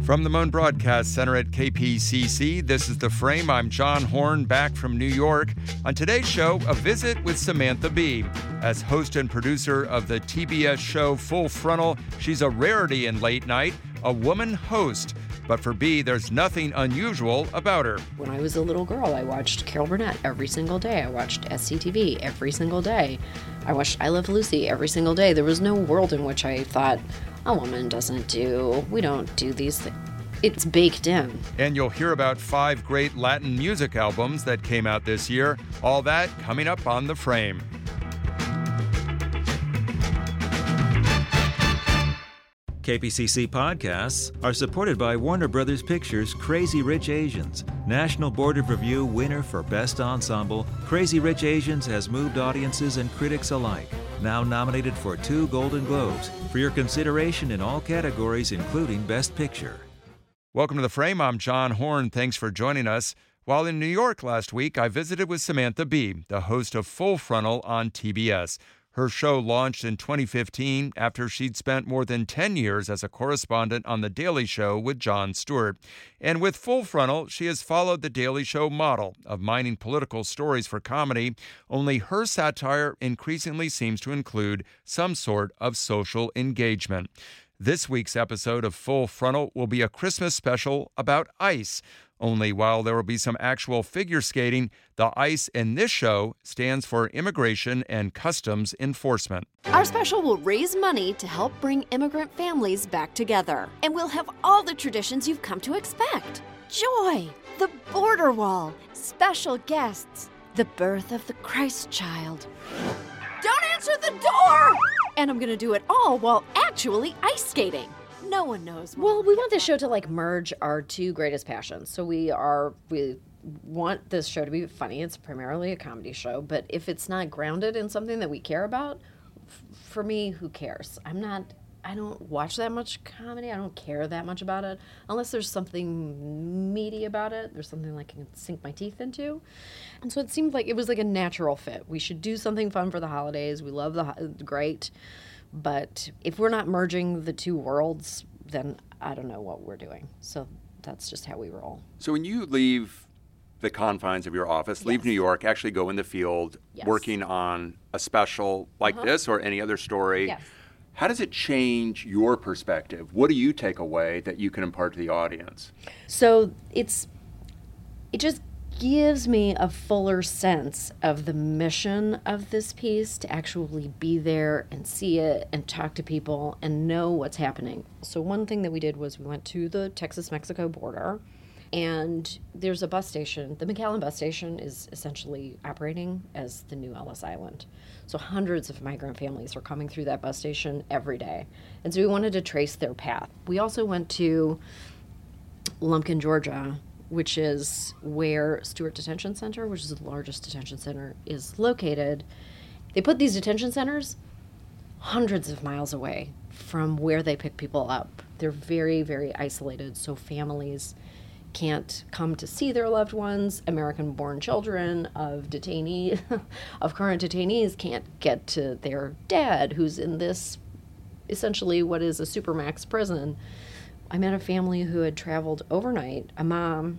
From the Moan Broadcast Center at KPCC, this is The Frame. I'm John Horn, back from New York. On today's show, a visit with Samantha Bee. As host and producer of the TBS show Full Frontal, she's a rarity in late night, a woman host. But for Bee, there's nothing unusual about her. When I was a little girl, I watched Carol Burnett every single day. I watched SCTV every single day. I watched I Love Lucy every single day. There was no world in which I thought, we don't do these things. It's baked in. And you'll hear about 5 great Latin music albums that came out this year. All that coming up on The Frame. KPCC podcasts are supported by Warner Brothers Pictures' Crazy Rich Asians. National Board of Review winner for Best Ensemble, Crazy Rich Asians has moved audiences and critics alike. Now nominated for 2 Golden Globes. For your consideration in all categories, including Best Picture. Welcome to The Frame. I'm John Horn. Thanks for joining us. While in New York last week, I visited with Samantha Bee, the host of Full Frontal on TBS. Her show launched in 2015 after she'd spent more than 10 years as a correspondent on The Daily Show with Jon Stewart. And with Full Frontal, she has followed The Daily Show model of mining political stories for comedy, only her satire increasingly seems to include some sort of social engagement. This week's episode of Full Frontal will be a Christmas special about ice. Only while there will be some actual figure skating, the ICE in this show stands for Immigration and Customs Enforcement. Our special will raise money to help bring immigrant families back together. And we'll have all the traditions you've come to expect. Joy, the border wall, special guests, the birth of the Christ child. Don't answer the door! And I'm gonna do it all while actually ice skating. No one knows. Well, we want this show to merge our 2 greatest passions. So we want this show to be funny. It's primarily a comedy show, but if it's not grounded in something that we care about, for me, who cares? I don't watch that much comedy. I don't care that much about it unless there's something meaty about it. There's something I can sink my teeth into. And so it seemed like it was like a natural fit. We should do something fun for the holidays. We love great. But if we're not merging the 2 worlds, then I don't know what we're doing. So that's just how we roll. So when you leave the confines of your office, leave New York, actually go in the field, working on a special like this or any other story, how does it change your perspective? What do you take away that you can impart to the audience? So it just gives me a fuller sense of the mission of this piece, to actually be there and see it and talk to people and know what's happening. So one thing that we did was we went to the Texas-Mexico border, and there's a bus station. The McAllen bus station is essentially operating as the new Ellis Island. So hundreds of migrant families are coming through that bus station every day. And so we wanted to trace their path. We also went to Lumpkin, Georgia, which is where Stewart Detention Center, which is the largest detention center, is located. They put these detention centers hundreds of miles away from where they pick people up. They're very, very isolated, so families can't come to see their loved ones. American-born children of current detainees can't get to their dad, who's in this, essentially what is a supermax prison. I met a family who had traveled overnight, a mom,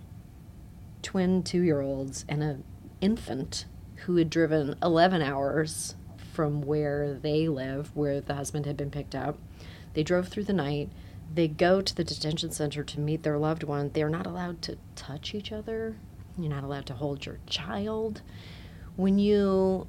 twin 2-year-olds, and an infant who had driven 11 hours from where they live, where the husband had been picked up. They drove through the night. They go to the detention center to meet their loved one. They're not allowed to touch each other. You're not allowed to hold your child. When you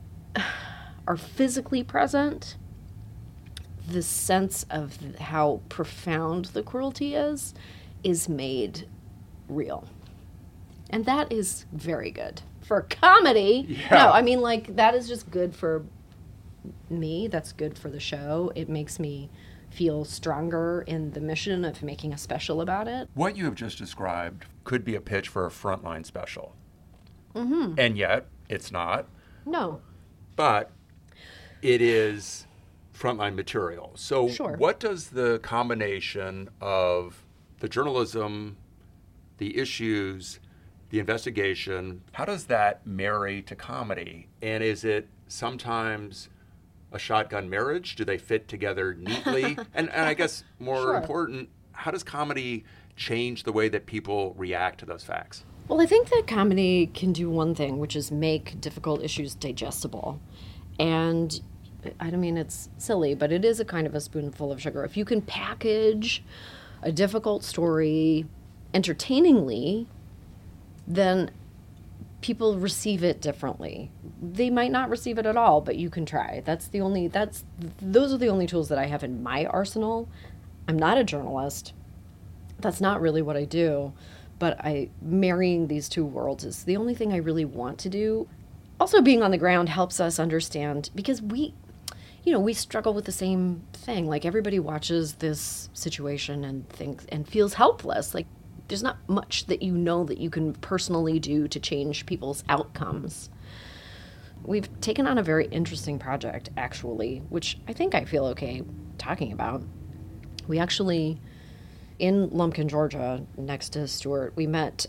are physically present, the sense of how profound the cruelty is made real. And that is very good. For comedy, that is just good for me. That's good for the show. It makes me feel stronger in the mission of making a special about it. What you have just described could be a pitch for a Frontline special. Mm-hmm. And yet, it's not. No. But it is Frontline material. So what does the combination of the journalism, the issues, the investigation, how does that marry to comedy? And is it sometimes a shotgun marriage? Do they fit together neatly? and I guess more important, how does comedy change the way that people react to those facts? Well, I think that comedy can do one thing, which is make difficult issues digestible. And I don't mean it's silly, but it is a kind of a spoonful of sugar. If you can package a difficult story entertainingly, then people receive it differently. They might not receive it at all, but you can try. Those are the only tools that I have in my arsenal. I'm not a journalist. That's not really what I do, but marrying these two worlds is the only thing I really want to do. Also, being on the ground helps us understand, because we struggle with the same thing. Like, everybody watches this situation and thinks and feels helpless. Like, there's not much that you can personally do to change people's outcomes. We've taken on a very interesting project, actually, which I think I feel okay talking about. We actually, in Lumpkin, Georgia, next to Stuart, we met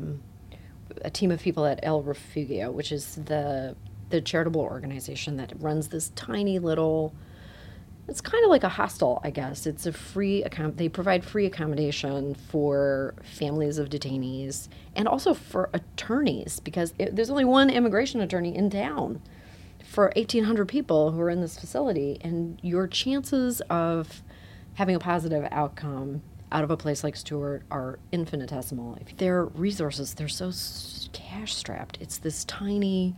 a team of people at El Refugio, which is the charitable organization that runs this tiny little, it's kind of like a hostel, I guess. It's a they provide free accommodation for families of detainees and also for attorneys, because there's only one immigration attorney in town for 1,800 people who are in this facility. And your chances of having a positive outcome out of a place like Stuart are infinitesimal. Their resources, they're so cash-strapped. It's this tiny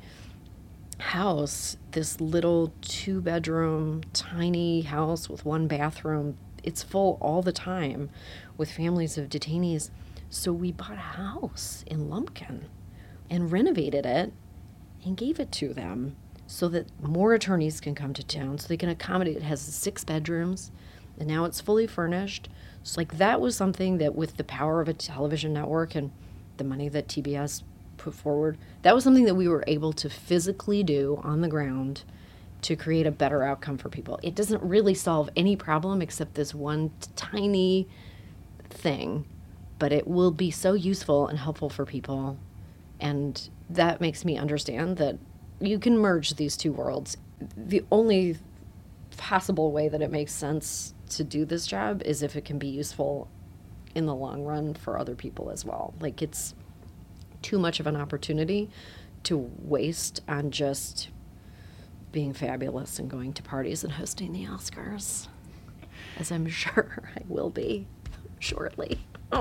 house, this little 2-bedroom tiny house with 1 bathroom. It's full all the time with families of detainees. So we bought a house in Lumpkin and renovated it and gave it to them so that more attorneys can come to town, so they can accommodate. It has 6 bedrooms, and now it's fully furnished. So that was something that, with the power of a television network and the money that TBS put forward, that was something that we were able to physically do on the ground to create a better outcome for people. It doesn't really solve any problem except this one tiny thing, but it will be so useful and helpful for people. And that makes me understand that you can merge these two worlds. The only possible way that it makes sense to do this job is if it can be useful in the long run for other people as well. Like, it's too much of an opportunity to waste on just being fabulous and going to parties and hosting the Oscars, as I'm sure I will be shortly.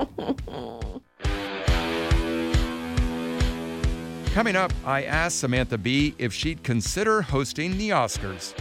Coming up, I asked Samantha Bee if she'd consider hosting the Oscars.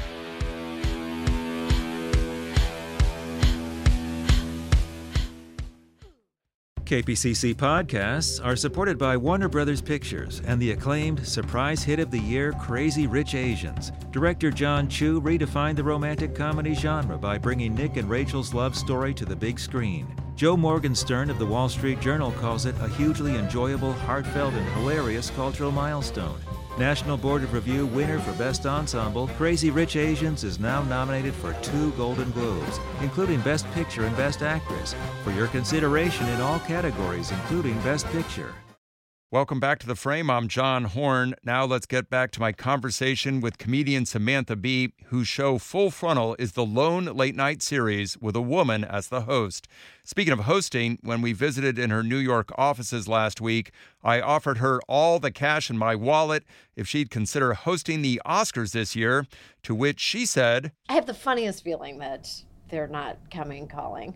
KPCC podcasts are supported by Warner Brothers Pictures and the acclaimed surprise hit of the year, Crazy Rich Asians. Director John Chu redefined the romantic comedy genre by bringing Nick and Rachel's love story to the big screen. Joe Morgenstern of the Wall Street Journal calls it a hugely enjoyable, heartfelt, and hilarious cultural milestone. National Board of Review winner for Best Ensemble, Crazy Rich Asians is now nominated for 2 Golden Globes, including Best Picture and Best Actress, for your consideration in all categories, including Best Picture. Welcome back to The Frame. I'm John Horn. Now let's get back to my conversation with comedian Samantha Bee, whose show Full Frontal is the lone late-night series with a woman as the host. Speaking of hosting, when we visited in her New York offices last week, I offered her all the cash in my wallet if she'd consider hosting the Oscars this year, to which she said, I have the funniest feeling that they're not coming calling.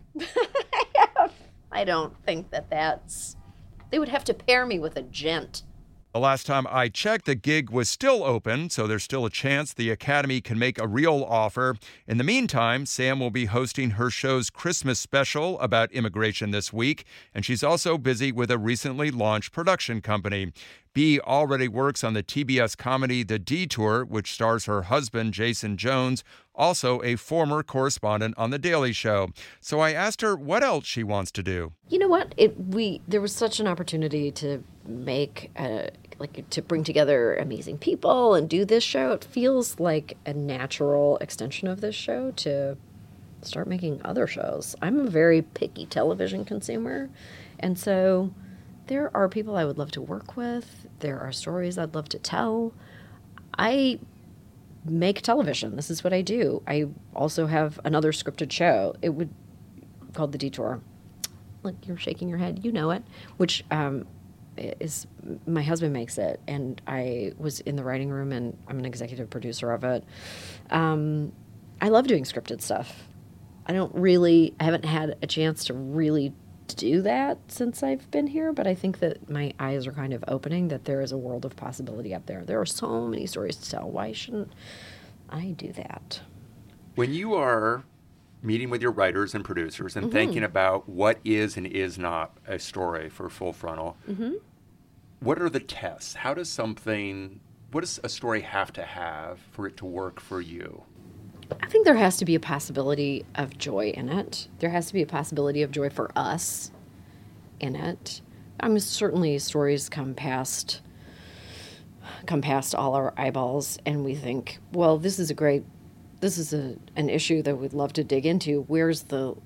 I don't think that's... They would have to pair me with a gent. The last time I checked, the gig was still open, so there's still a chance the Academy can make a real offer. In the meantime, Sam will be hosting her show's Christmas special about immigration this week, and she's also busy with a recently launched production company. Bee already works on the TBS comedy The Detour, which stars her husband, Jason Jones, also a former correspondent on The Daily Show. So I asked her what else she wants to do. You know what? There was such an opportunity to make to bring together amazing people and do this show. It feels like a natural extension of this show to start making other shows. I'm a very picky television consumer, and so there are people I would love to work with. There are stories I'd love to tell. I make television. This is what I do. I also have another scripted show. Called The Detour. Look, you're shaking your head. You know it. Which is my husband makes it, and I was in the writing room, and I'm an executive producer of it. I love doing scripted stuff. I haven't had a chance to really do that since I've been here, but I think that my eyes are kind of opening, that there is a world of possibility out there. There are so many stories to tell. Why shouldn't I do that? When you are meeting with your writers and producers and thinking about what is and is not a story for Full Frontal, what are the tests? What does a story have to have for it to work for you? I think there has to be a possibility of joy in it. There has to be a possibility of joy for us in it. I mean, certainly stories come past all our eyeballs, and we think, well, this is an issue that we'd love to dig into. Where's the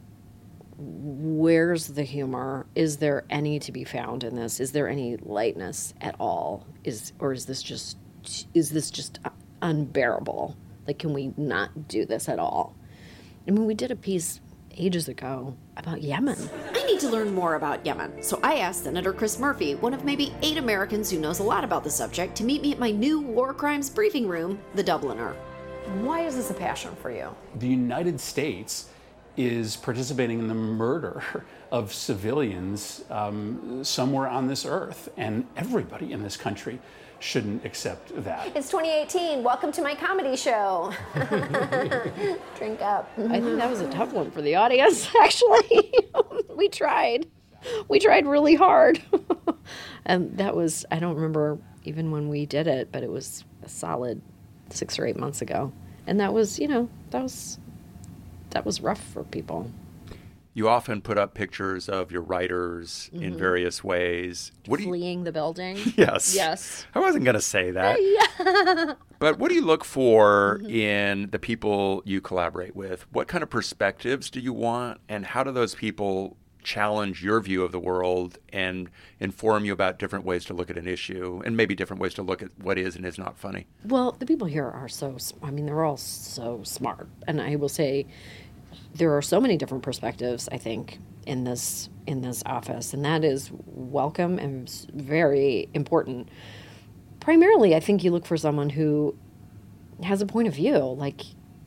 humor? Is there any to be found in this? Is there any lightness at all? Is this just unbearable? Like, can we not do this at all? I mean, we did a piece ages ago about Yemen. I need to learn more about Yemen, so I asked Senator Chris Murphy, one of maybe 8 Americans who knows a lot about the subject, to meet me at my new war crimes briefing room, the Dubliner. Why is this a passion for you? The United States is participating in the murder of civilians somewhere on this earth, and everybody in this country shouldn't accept that. It's 2018. Welcome to my comedy show. Drink up. I think that was a tough one for the audience, actually. We tried really hard. And that was, I don't remember even when we did it, but it was a solid 6 or 8 months ago. And that was, that was rough for people. You often put up pictures of your writers in various ways. Fleeing the building? Yes. Yes. I wasn't going to say that. Yeah. But what do you look for in the people you collaborate with? What kind of perspectives do you want? And how do those people challenge your view of the world and inform you about different ways to look at an issue and maybe different ways to look at what is and is not funny? Well, the people here are they're all so smart. And I will say, there are so many different perspectives, I think, in this office, and that is welcome and very important. Primarily, I think you look for someone who has a point of view. Like,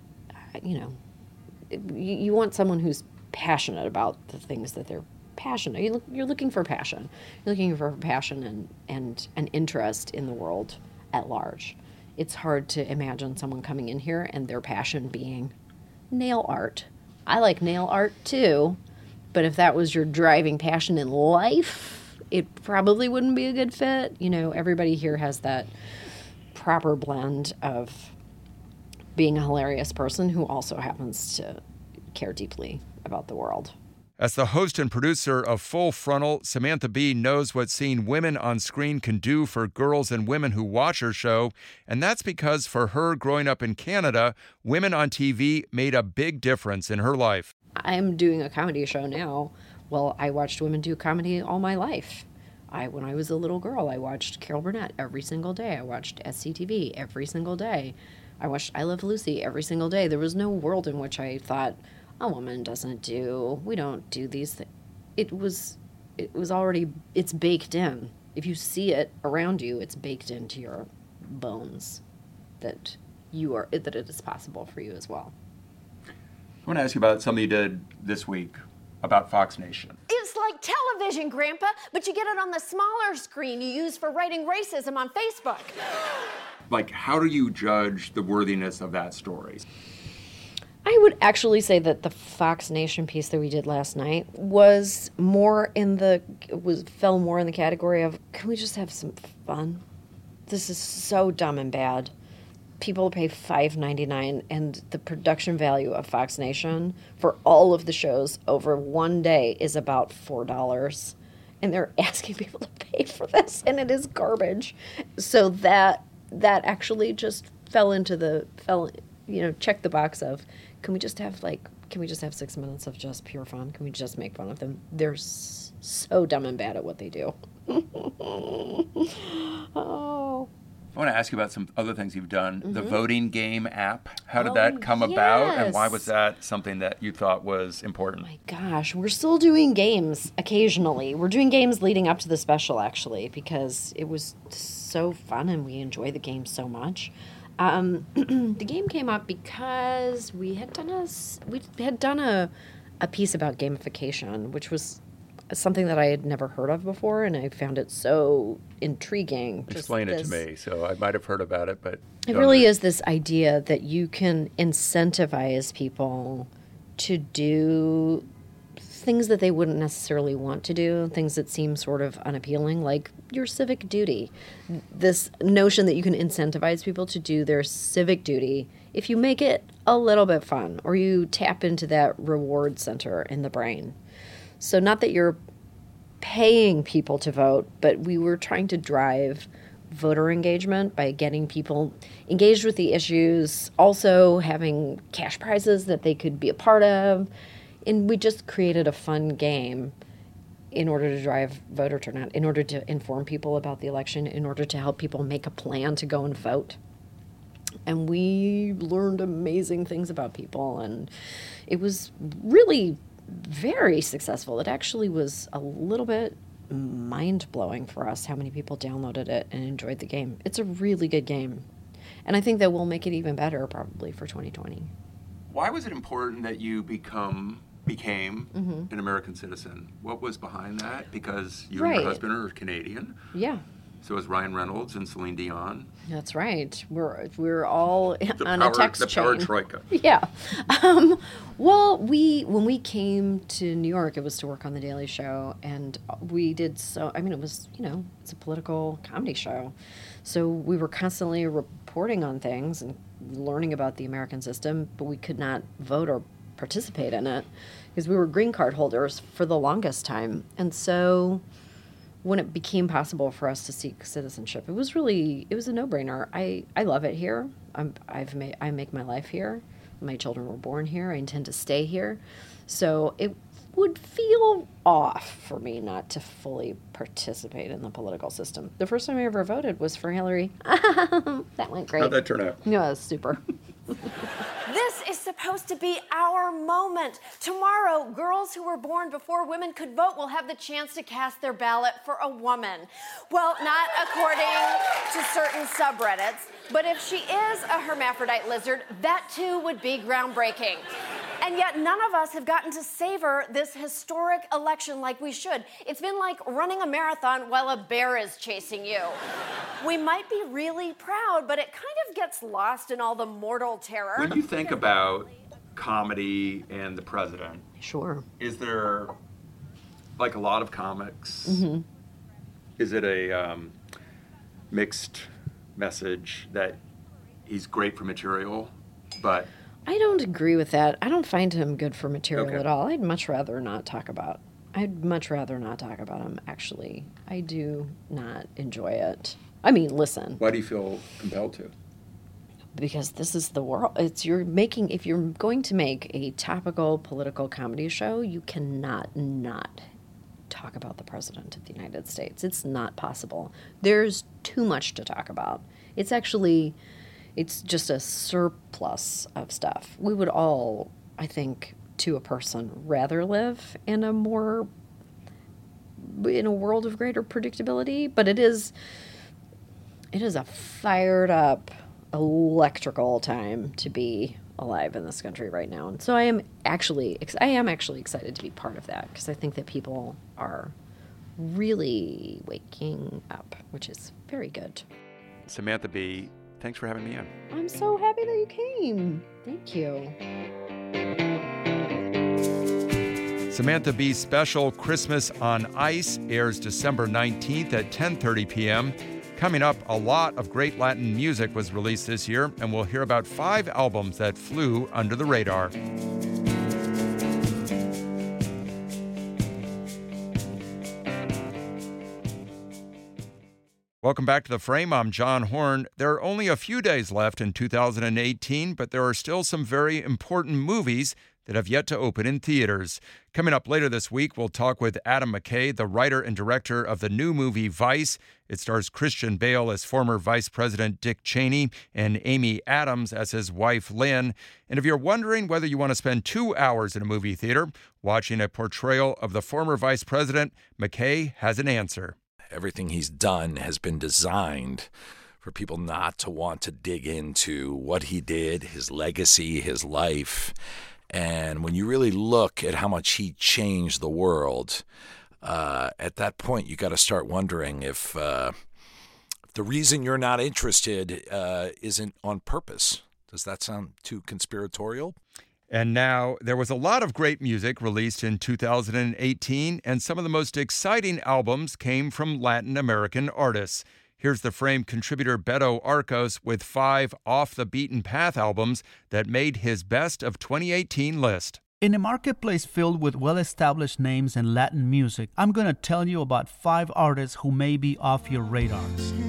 you want someone who's passionate about the things that they're passionate. You're looking for passion. You're looking for passion and an interest in the world at large. It's hard to imagine someone coming in here and their passion being nail art. I like nail art too, but if that was your driving passion in life, it probably wouldn't be a good fit. Everybody here has that proper blend of being a hilarious person who also happens to care deeply about the world. As the host and producer of Full Frontal, Samantha Bee knows what seeing women on screen can do for girls and women who watch her show, and that's because for her, growing up in Canada, women on TV made a big difference in her life. I'm doing a comedy show now. Well, I watched women do comedy all my life. When I was a little girl, I watched Carol Burnett every single day. I watched SCTV every single day. I watched I Love Lucy every single day. There was no world in which I thought, a woman we don't do these things. It was already, it's baked in. If you see it around you, it's baked into your bones that it is possible for you as well. I want to ask you about something you did this week about Fox Nation. It's like television, Grandpa, but you get it on the smaller screen you use for writing racism on Facebook. Like, how do you judge the worthiness of that story? I would actually say that the Fox Nation piece that we did last night fell more in the category of, can we just have some fun? This is so dumb and bad. People pay $5.99, and the production value of Fox Nation for all of the shows over one day is about $4. And they're asking people to pay for this, and it is garbage. So that actually just check the box of, can we just have 6 minutes of just pure fun? Can we just make fun of them? They're so dumb and bad at what they do. Oh. I want to ask you about some other things you've done. The voting game app. How did Oh, that come about, and why yes. was that something that you thought was important? My gosh, we're still doing games occasionally. We're doing games leading up to the special, actually, because it was so fun and we enjoy the game so much. The game came up because we had done a piece about gamification, which was something that I had never heard of before, and I found it so intriguing. Explain it to me. So I might have heard about it, but It really is this idea that you can incentivize people to do things that they wouldn't necessarily want to do, things that seem sort of unappealing, like your civic duty. This notion that you can incentivize people to do their civic duty if you make it a little bit fun, or you tap into that reward center in the brain. So not that you're paying people to vote, but we were trying to drive voter engagement by getting people engaged with the issues, also having cash prizes that they could be a part of. And we just created a fun game in order to drive voter turnout, in order to inform people about the election, in order to help people make a plan to go and vote. And we learned amazing things about people, and it was really very successful. It actually was a little bit mind-blowing for us how many people downloaded it and enjoyed the game. It's a really good game. And I think that we'll make it even better probably for 2020. Why was it important that you became an American citizen? What was behind that? Because you and your Right. husband are Canadian. Yeah, So is Ryan Reynolds and Celine Dion. that's right. We're all on a text The chain. power troika. Yeah. Well, when we came to New York, it was to work on The Daily Show, and we did it was, it's a political comedy show. So we were constantly reporting on things and learning about the American system, but we could not vote or participate in it because we were green card holders for the longest time. And so when it became possible for us to seek citizenship, it was a no-brainer. I love it here. I make my life here. My children were born here. I intend to stay here. So it would feel off for me not to fully participate in the political system. The first time I ever voted was for Hillary. That went great. How'd that turn out? Yeah, it was super. This is supposed to be our moment. Tomorrow, girls who were born before women could vote will have the chance to cast their ballot for a woman. Well, not according to certain subreddits, but if she is a hermaphrodite lizard, that too would be groundbreaking. And yet none of us have gotten to savor this historic election like we should. It's been like running a marathon while a bear is chasing you. We might be really proud, but it kind of gets lost in all the mortal terror. When you think about comedy and the president, Sure. is there, like a lot of comics, is it a mixed message that he's great for material, but I don't agree with that. I don't find him good for material Okay. at all. I'd much rather not talk about him, actually. I do not enjoy it. I mean, listen, why do you feel compelled to? because this is the world. If you're going to make a topical political comedy show, you cannot not talk about the President of the United States. It's not possible. There's too much to talk about. It's just a surplus of stuff. We would all, I think, to a person, rather live in a world of greater predictability. But it is a fired up, electrical time to be alive in this country right now. And so I am actually excited to be part of that, because I think that people are really waking up, which is very good. Samantha Bee, thanks for having me in. I'm so happy that you came. Thank you. Samantha Bee's special Christmas on Ice airs December 19th at 10:30 p.m. Coming up, a lot of great Latin music was released this year, and we'll hear about 5 albums that flew under the radar. Welcome back to The Frame. I'm John Horn. There are only a few days left in 2018, but there are still some very important movies that have yet to open in theaters. Coming up later this week, we'll talk with Adam McKay, the writer and director of the new movie Vice. It stars Christian Bale as former Vice President Dick Cheney and Amy Adams as his wife Lynn. And if you're wondering whether you want to spend 2 hours in a movie theater watching a portrayal of the former Vice President, McKay has an answer. Everything he's done has been designed for people not to want to dig into what he did, his legacy, his life. And when you really look at how much he changed the world, at that point you got to start wondering if the reason you're not interested isn't on purpose. Does that sound too conspiratorial? And now, there was a lot of great music released in 2018, and some of the most exciting albums came from Latin American artists. Here's the Frame contributor Beto Arcos with 5 off-the-beaten-path albums that made his Best of 2018 list. In a marketplace filled with well-established names in Latin music, I'm going to tell you about 5 artists who may be off your radar.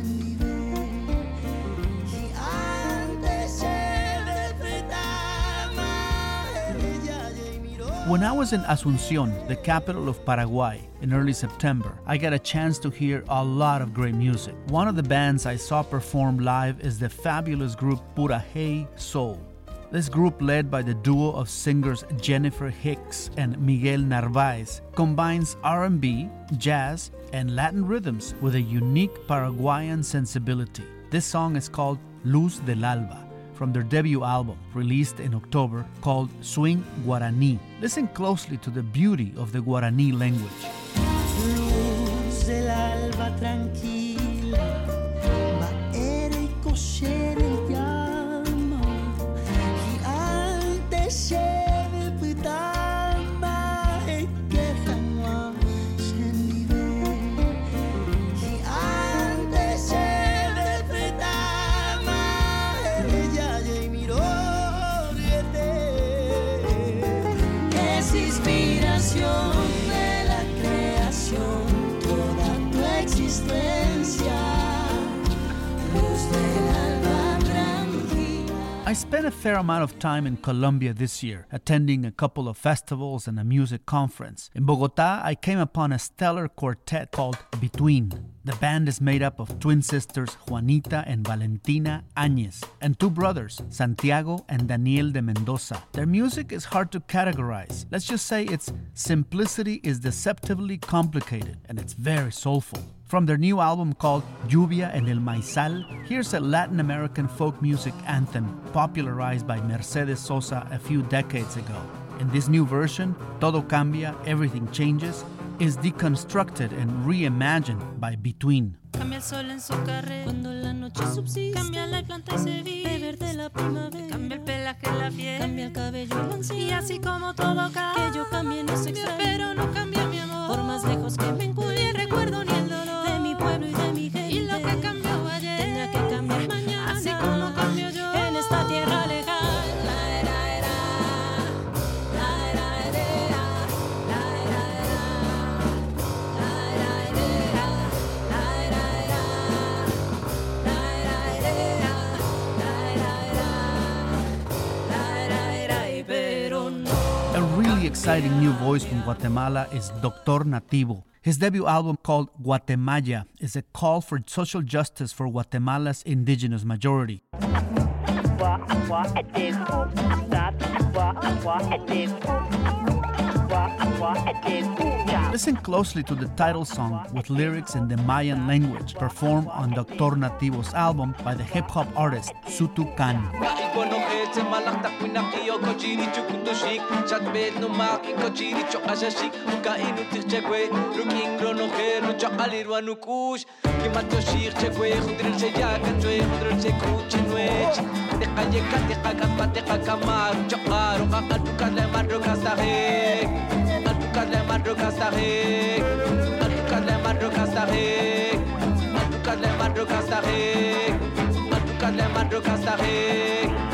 When I was in Asunción, the capital of Paraguay, in early September, I got a chance to hear a lot of great music. One of the bands I saw perform live is the fabulous group Pura Hey Soul. This group, led by the duo of singers Jennifer Hicks and Miguel Narváez, combines R&B, jazz, and Latin rhythms with a unique Paraguayan sensibility. This song is called Luz del Alba, from their debut album, released in October, called Swing Guarani. Listen closely to the beauty of the Guarani language. Luz del alba tranquila, maere y koshere llama, giante sheve pitama e kehanwa shenive, giante sheve pitama ella ye miro es inspiración de la creación, toda tu existencia, luz del alba tranquila. I spent a fair amount of time in Colombia this year, attending a couple of festivals and a music conference. In Bogotá, I came upon a stellar quartet called Between. The band is made up of twin sisters Juanita and Valentina Áñez and 2 brothers, Santiago and Daniel de Mendoza. Their music is hard to categorize. Let's just say its simplicity is deceptively complicated, and it's very soulful. From their new album called Lluvia en el Maizal, here's a Latin American folk music anthem popularized by Mercedes Sosa a few decades ago. In this new version, Todo Cambia, Everything Changes, is deconstructed and reimagined by Between. Cambia el sol en su carrera cuando la noche subsiste. Cambia la planta y se vive verde la primavera. Cambia el pelaje en la piel, cambia el cabello y la ansiedad. Y así como todo cambia, que yo cambie no se extraña, pero no cambia mi amor. Por más lejos que me encuentre, recuerdo ni el dolor de mi pueblo y de mi gente. Y lo que cambió ayer tendrá que cambiar mañana, así como cambio yo en esta tierra lejana. Exciting new voice from Guatemala is Doctor Nativo. His debut album, called Guatemala, is a call for social justice for Guatemala's indigenous majority. Listen closely to the title song with lyrics in the Mayan language, performed on Doctor Nativo's album by the hip-hop artist Sutu Khan.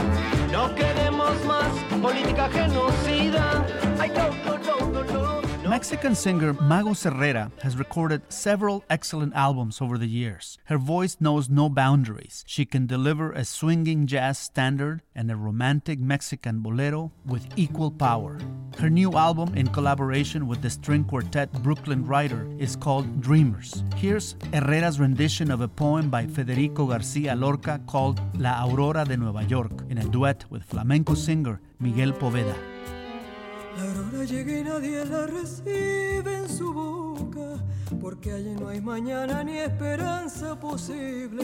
No queremos más política genocida. Mexican singer Magos Herrera has recorded several excellent albums over the years. Her voice knows no boundaries. She can deliver a swinging jazz standard and a romantic Mexican bolero with equal power. Her new album, in collaboration with the string quartet Brooklyn Rider, is called Dreamers. Here's Herrera's rendition of a poem by Federico García Lorca called La Aurora de Nueva York, in a duet with flamenco singer Miguel Poveda. La aurora llega y nadie la recibe en su boca, porque allí no hay mañana ni esperanza posible.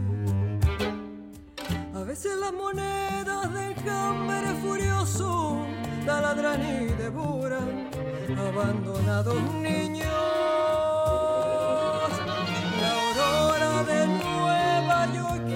A veces las monedas del hambre furioso taladran y devoran abandonados niños. La aurora de Nueva York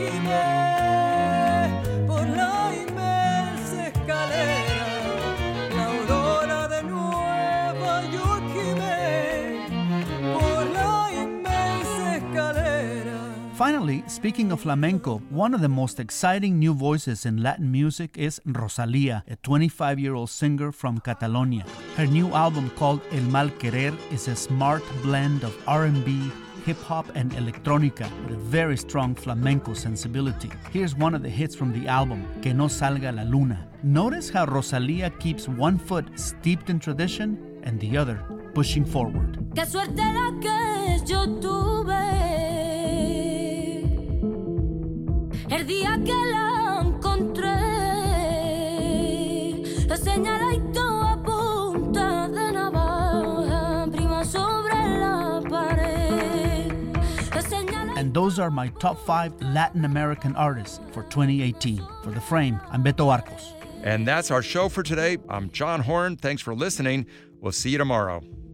gime por la inmensa escalera. La aurora de Nueva York gime por la inmensa escalera. Finally, speaking of flamenco, one of the most exciting new voices in Latin music is Rosalía, a 25-year-old singer from Catalonia. Her new album called El Mal Querer is a smart blend of R&B, hip-hop, and electronica with a very strong flamenco sensibility. Here's one of the hits from the album, Que no salga la luna. Notice how Rosalía keeps one foot steeped in tradition and the other pushing forward. Qué suerte la que yo tuve el día que la encontré, la señaladito a punta de navaja, prima sobre la pared. And those are my top 5 Latin American artists for 2018. For The Frame, I'm Beto Arcos. And that's our show for today. I'm John Horn. Thanks for listening. We'll see you tomorrow.